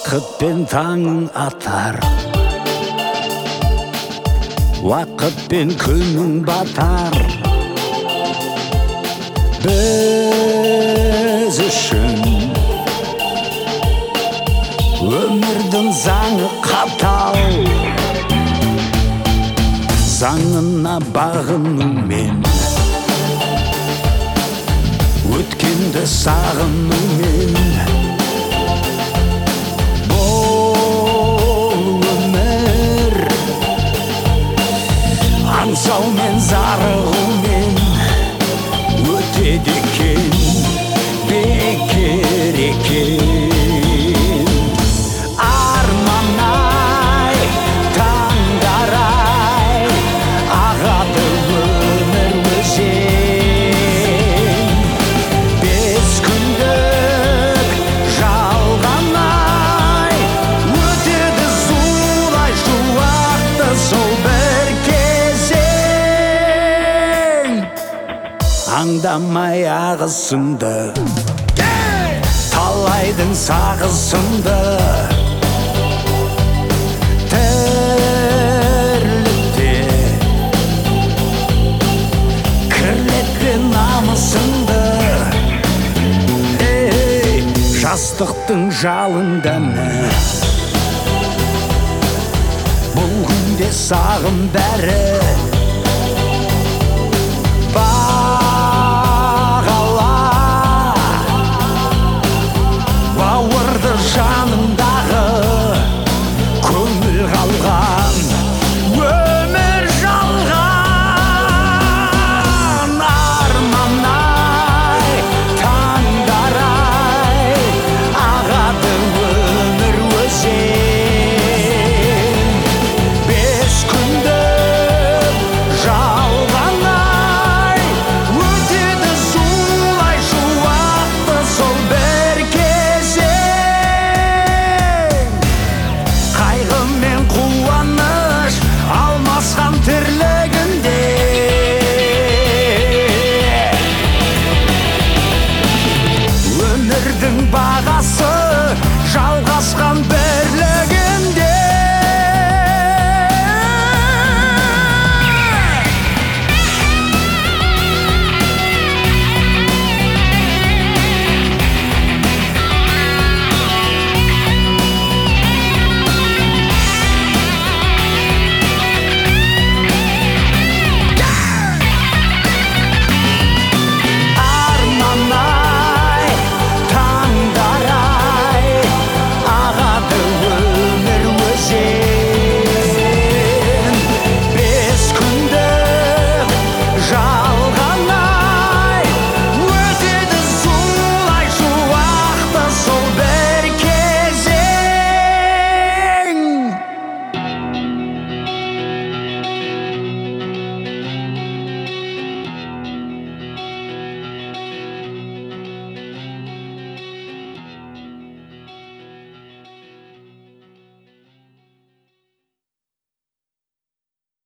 Уақытпен таңың атар, уақытпен күнің батар. Біз үшін өмірдің заңы қатал, заңына бағынумен, өткенді сағынумен. Аңсаумен, зарығумен өтеді екен, бекер екен. Арман-ай, таңдар-ай, ағады өмір өзен. 5 күндік жалған-ай, өтеді зулай шуақты сол бір аңдамай ағысынды, талайдың сағысынды. Тірлікте кірлетпе намысыңды. Жастықтың жалында мә, бұл күнде сағым бәрі.